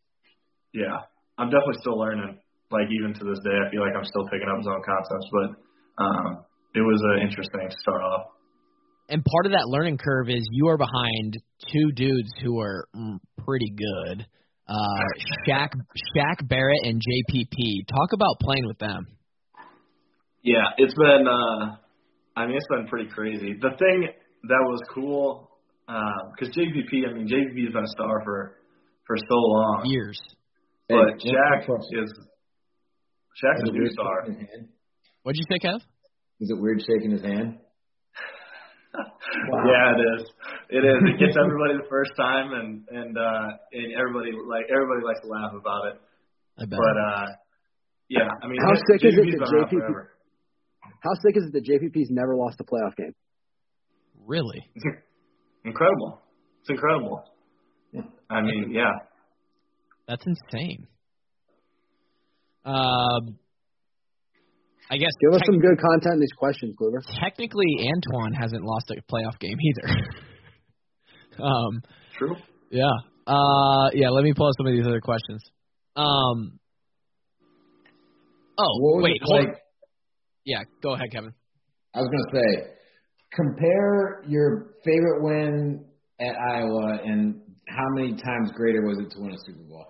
yeah, I'm definitely still learning. Like, even to this day, I feel like I'm still picking up zone concepts. But um, it was uh, interesting to start off. And part of that learning curve is you are behind two dudes who are mm, pretty good. Uh, Shaq, Shaq Barrett and J P P. Talk about playing with them. Yeah, it's been, uh, I mean, it's been pretty crazy. The thing that was cool, because uh, J P P, I mean, J P P has been a star for, for so long. Years. But hey, Shaq is, Shaq's a new star. What'd you say, Kev? Is it weird shaking his hand? Wow. Yeah, it is. It is. It gets everybody the first time, and and uh, and everybody like everybody likes to laugh about it. I bet. But uh, yeah, I mean, how sick is it that J P P? Forever. How sick is it that J P P's never lost a playoff game? Really? Incredible. It's incredible. Yeah. I mean, yeah. That's insane. Um, I guess give us tec- some good content in these questions, Kluber. Technically, Antoine hasn't lost a playoff game either. um, True. Yeah. Uh, yeah. Let me pull up some of these other questions. Um. Oh, What was wait. it Hold. like? Yeah. Go ahead, Kevin. I was going to say, compare your favorite win at Iowa and how many times greater was it to win a Super Bowl?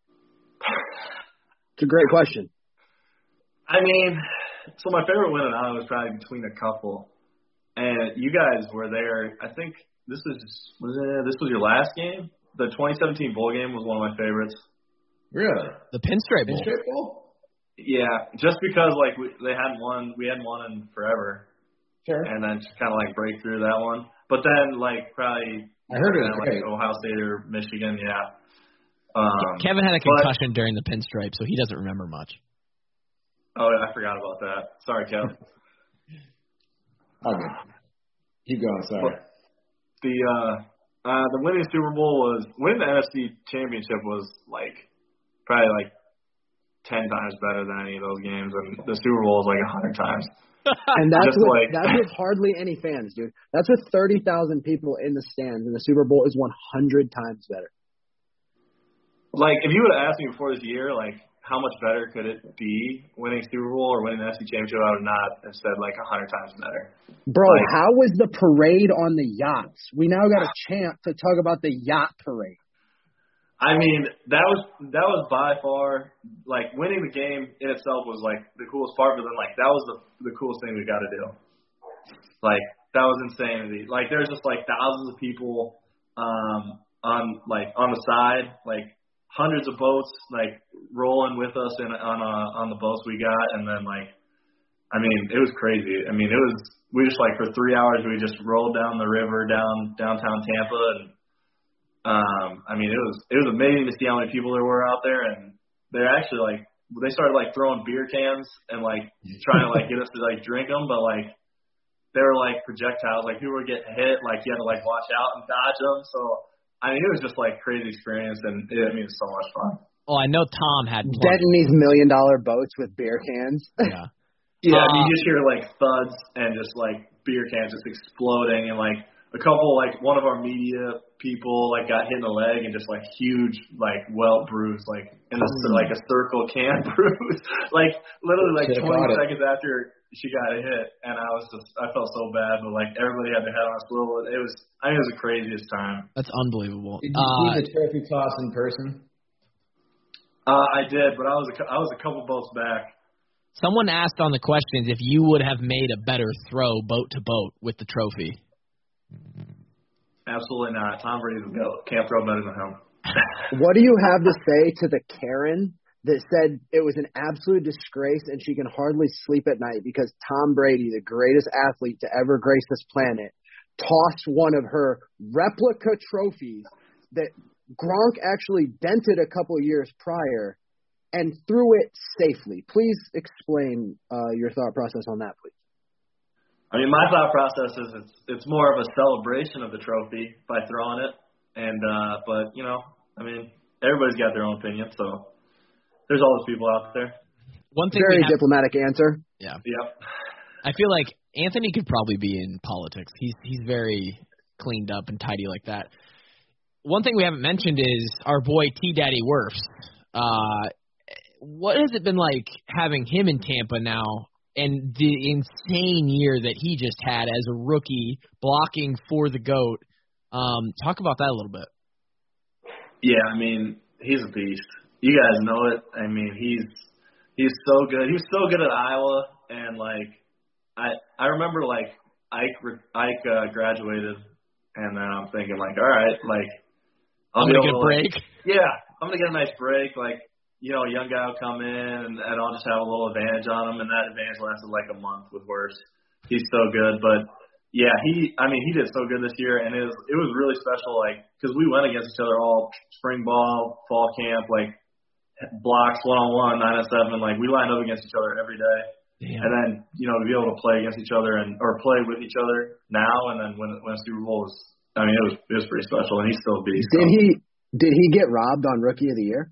It's a great question. I mean, so my favorite win at Iowa was probably between a couple, and you guys were there. I think this was was it, this was your last game. The twenty seventeen bowl game was one of my favorites. Really? The Pinstripe Bowl. Pinstripe Bowl? Yeah, just because like we, they hadn't won, we hadn't won in forever. Sure. And then just kind of like break through that one. But then like probably I heard it was like great. Ohio State or Michigan, yeah. Um, Kevin had a but- concussion during the Pinstripe, so he doesn't remember much. Oh, yeah, I forgot about that. Sorry, Kev. Okay. Keep going, sorry. But the uh, uh, the winning Super Bowl was winning the N F C Championship was like probably like ten times better than any of those games, and the Super Bowl was like a hundred times. And that's Just with, like- that's with hardly any fans, dude. That's with thirty thousand people in the stands, and the Super Bowl is one hundred times better. Like if you would have asked me before this year, like how much better could it be winning Super Bowl or winning the N F C Championship, I would not have said like a hundred times better. Bro, Like- how was the parade on the yachts? We now got a chant to talk about the yacht parade. I mean, that was that was by far like winning the game in itself was like the coolest part, but then like that was the the coolest thing we got to do. Like that was insanity. Like there's just like thousands of people um, on like on the side, like hundreds of boats like rolling with us in on uh, on the boats we got, and then like I mean it was crazy. I mean it was we just like for three hours we just rolled down the river down downtown Tampa and. Um, I mean, it was it was amazing to see how many people there were out there, and they're actually like they started like throwing beer cans and like trying to like get us to like drink them, but like they were like projectiles, like people were getting hit, like you had to like watch out and dodge them. So I mean, it was just like crazy experience, and it, I mean, it's so much fun. Oh, I know Tom had plenty. Denton these million dollar boats with beer cans. Yeah. Yeah, Uh, I mean, you just hear like thuds and just like beer cans just exploding, and like a couple like one of our media people like got hit in the leg and just like huge like welt bruise like in a, like a circle can bruise like literally like Should've twenty caught it. seconds after she got hit, and I was just I felt so bad, but like everybody had their head on a swivel. It was I mean it was the craziest time. That's unbelievable. Did you Uh, see the trophy toss in person? Uh, I did, but I was a, cou- I was a couple boats back. someone asked on the questions if you would have made a better throw boat to boat with the trophy. Absolutely not. Tom Brady's a goat. Can't throw better than him. What do you have to say to the Karen that said it was an absolute disgrace and she can hardly sleep at night because Tom Brady, the greatest athlete to ever grace this planet, tossed one of her replica trophies that Gronk actually dented a couple years prior and threw it safely? Please explain uh, your thought process on that, please. I mean, my thought process is it's it's more of a celebration of the trophy by throwing it, and uh, but you know, I mean, everybody's got their own opinion, so there's all those people out there. One thing Very we have, diplomatic answer. yeah, Yep. I feel like Anthony could probably be in politics. He's he's very cleaned up and tidy like that. One thing we haven't mentioned is our boy T Daddy Wirfs. Uh, what has it been like having him in Tampa now? And the insane year that he just had as a rookie blocking for the GOAT. Um, talk about that a little bit. Yeah, I mean, he's a beast. You guys know it. I mean, he's he's so good. He was so good at Iowa, and like I I remember like Ike Ike uh, graduated, and then I'm thinking like, all right, like I'll I'm be gonna able get a to, break. Like, yeah, I'm gonna get a nice break. Like, you know, a young guy will come in, and, and I'll just have a little advantage on him, and that advantage lasted like a month with Wirfs. He's so good, but yeah, he, I mean, he did so good this year, and it was it was really special, like, because we went against each other all spring ball, fall camp, like blocks, one on one, nine on seven, like we lined up against each other every day, Damn. and then you know to be able to play against each other and or play with each other now, and then win win a Super Bowl was, I mean, it was it was pretty special, and he's still a beast. Did so. he did he get robbed on Rookie of the Year?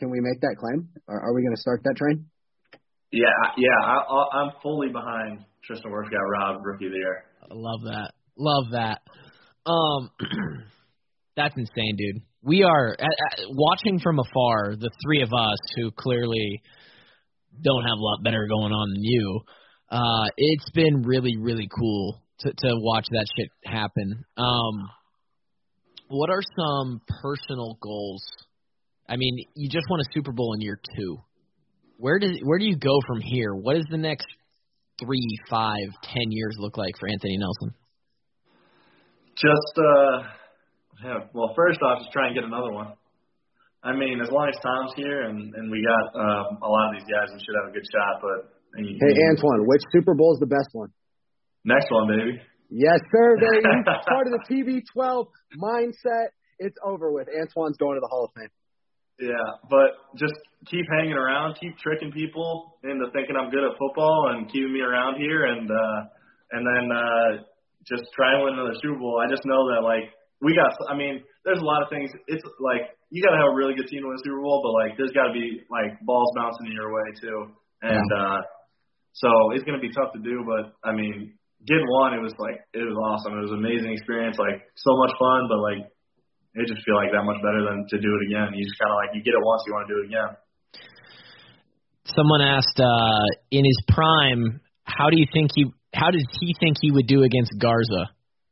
Can we make that claim? Are, are we going to start that train? Yeah, yeah. I, I, I'm fully behind Tristan Wirfs got robbed Rookie of the Year. I love that. Love that. Um, that's insane, dude. We are uh, uh, watching from afar. The three of us who clearly don't have a lot better going on than you. Uh, it's been really, really cool to to watch that shit happen. Um, what are some personal goals? I mean, you just won a Super Bowl in year two. Where does where do you go from here? What does the next three, five, ten years look like for Anthony Nelson? Just, uh, yeah, well, first off, just try and get another one. I mean, as long as Tom's here and, and we got um, a lot of these guys, we should have a good shot. But and you, Hey, you, Antoine, which Super Bowl is the best one? Next one, baby. Yes, sir, baby. Part of the T B twelve mindset. It's over with. Antoine's going to the Hall of Fame. Yeah, but just keep hanging around, keep tricking people into thinking I'm good at football and keeping me around here, and uh, and then uh, just try and win another Super Bowl. I just know that, like, we got – I mean, there's a lot of things. It's like you got to have a really good team to win a Super Bowl, but, like, there's got to be, like, balls bouncing in your way too. And uh, so it's going to be tough to do, but, I mean, getting one, it was, like, it was awesome. It was an amazing experience, like, so much fun, but, like, it just feel like that much better than to do it again. You just kind of like, you get it once, you want to do it again. Someone asked, uh, in his prime, how do you think he, how does he think he would do against Garza?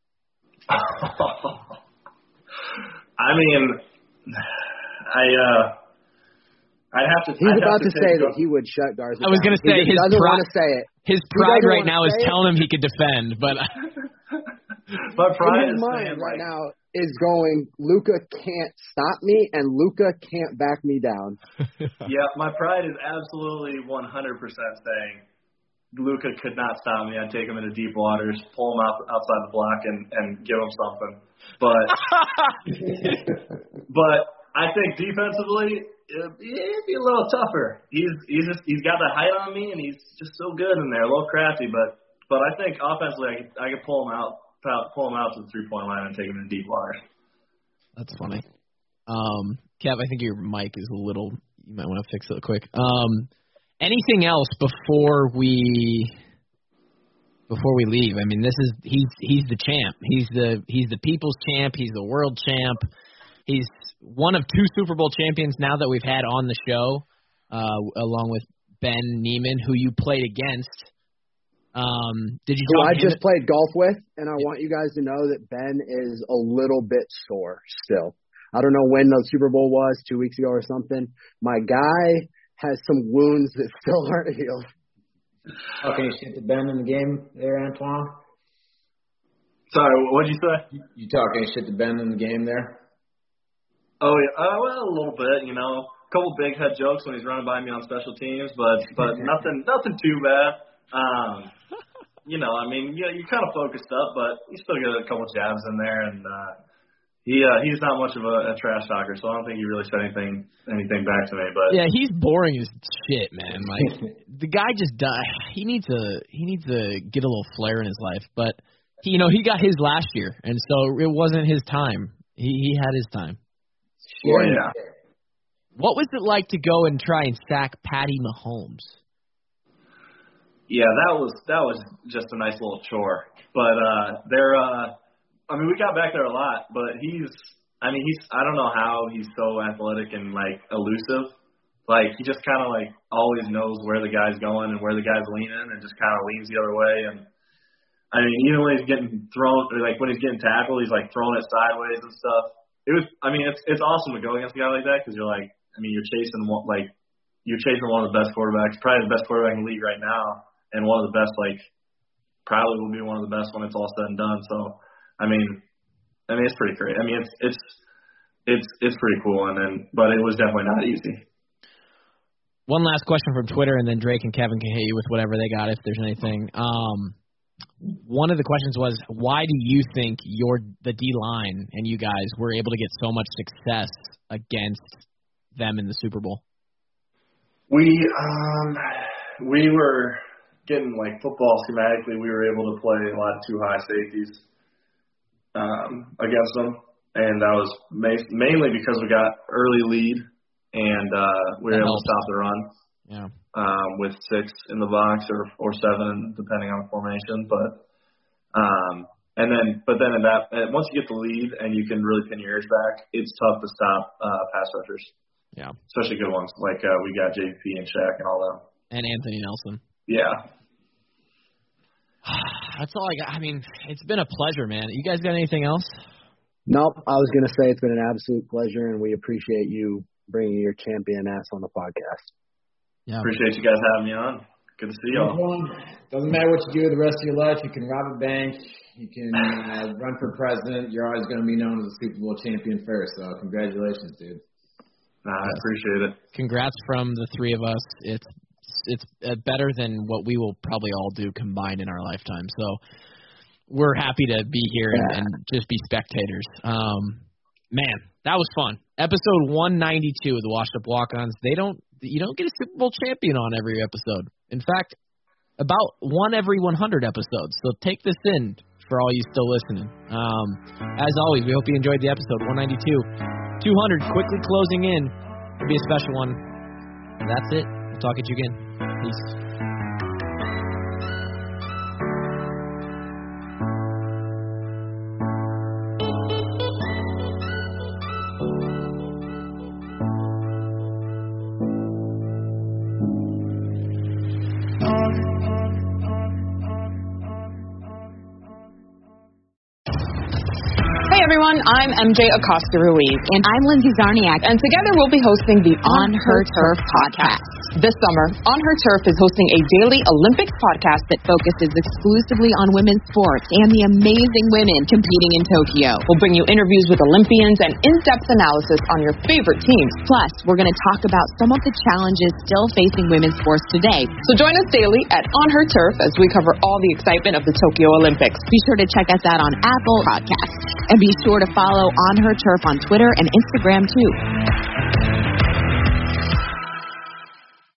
I mean, I, uh, I'd have to. He's I'd about have to, to say go. that he would shut Garza I was down. going to say he his doesn't pride. want to say it. His pride right wanna now is say telling it. him he could defend, but My pride in his is mind saying, right like, now is going, Luka can't stop me and Luka can't back me down. Yeah, my pride is absolutely one hundred percent saying Luka could not stop me. I'd take him into deep waters, pull him out outside the block, and, and give him something. But but I think defensively, it'd be, it'd be a little tougher. He's he's just he's got the height on me, and he's just so good in there, a little crafty. But but I think offensively, I could, I could pull him out. Pull him out to the three-point line and take him into deep water. that's funny. Um, Kev, I think your mic is a little. You might want to fix it quick. Um, anything else before we before we leave? I mean, this is he's he's the champ. He's the he's the people's champ. He's the world champ. He's one of two Super Bowl champions now that we've had on the show, uh, along with Ben Neiman, who you played against. Um, did you? Who I talk just him? played golf with, and I want you guys to know that Ben is a little bit sore still. I don't know when the Super Bowl was, two weeks ago or something. My guy has some wounds that still aren't healed. Okay, you shit the Ben in the game there, Antoine? Sorry, what'd you say? You, you talking shit to Ben in the game there? Oh yeah, uh, well a little bit, you know, a couple big head jokes when he's running by me on special teams, but but nothing nothing too bad. Um, you know, I mean, you you're kind of focused up, but you still get a couple jabs in there, and uh, he uh, he's not much of a, a trash talker, so I don't think he really said anything anything back to me. But Yeah, he's boring as shit, man. Like the guy just died. He needs to he needs to get a little flair in his life, but he, you know, he got his last year, and so it wasn't his time. He he had his time. Well, yeah. What was it like to go and try and sack Patty Mahomes? Yeah, that was that was just a nice little chore. But uh they're uh I mean we got back there a lot, but he's I mean he's I don't know how he's so athletic and like elusive. Like he just kinda like always knows where the guy's going and where the guy's leaning and just kinda leans the other way. And I mean even when he's getting thrown or like when he's getting tackled, he's like throwing it sideways and stuff. It was I mean it's it's awesome to go against a guy like that because you're like I mean you're chasing one like you're chasing one of the best quarterbacks, probably the best quarterback in the league right now. And one of the best, like, probably will be one of the best when it's all said and done. So, I mean, I mean, it's pretty great. I mean, it's it's it's it's pretty cool, and then, but it was definitely not easy. One last question from Twitter, and then Drake and Kevin can hit you with whatever they got if there's anything. Um, one of the questions was, why do you think your the D line and you guys were able to get so much success against them in the Super Bowl? We um we were. Getting like football schematically, we were able to play a lot of too high safeties um, against them, and that was ma- mainly because we got early lead and uh, we were That able helps. to stop the run. Yeah. Um, with six in the box or or seven, depending on the formation. But um, and then but then at that at, once you get the lead and you can really pin your ears back, it's tough to stop uh, pass rushers. Yeah. Especially good ones like uh, we got J P and Shaq and all them. And Anthony Nelson. Yeah. That's all I got. I mean, it's been a pleasure, man. You guys got anything else? Nope. I was going to say it's been an absolute pleasure, and we appreciate you bringing your champion ass on the podcast. Yeah. Appreciate you guys having me on. Good to see y'all. Doesn't matter what you do the rest of your life. You can rob a bank. You can uh, run for president. You're always going to be known as a Super Bowl champion first. So congratulations, dude. Nah, I appreciate it. Congrats from the three of us. It's it's better than what we will probably all do combined in our lifetime. So we're happy to be here and, and just be spectators. Um, man, that was fun. Episode one ninety-two of the Washed Up Walk-Ons. They don't. You don't get a Super Bowl champion on every episode. In fact, about one every one hundred episodes. So take this in for all you still listening. Um, as always, we hope you enjoyed the episode one ninety-two. two hundred quickly closing in. It'll be a special one. That's it. We'll talk at you again. Peace. Hey everyone, I'm M J Acosta Ruiz. And I'm Lindsay Zarniak. And together we'll be hosting the On Her Turf podcast. This summer, On Her Turf is hosting a daily Olympics podcast that focuses exclusively on women's sports and the amazing women competing in Tokyo. We'll bring you interviews with Olympians and in-depth analysis on your favorite teams. Plus, we're going to talk about some of the challenges still facing women's sports today. So join us daily at On Her Turf as we cover all the excitement of the Tokyo Olympics. Be sure to check us out on Apple Podcasts. And be sure to follow On Her Turf on Twitter and Instagram, too.